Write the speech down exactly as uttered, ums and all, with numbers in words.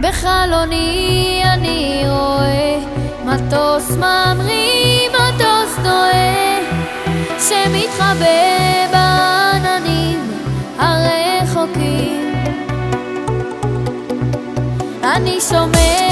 בחלוני אני רואה מטוס ממריא, מטוס טועה, שמתחבא בעננים הרחוקים. אני שומע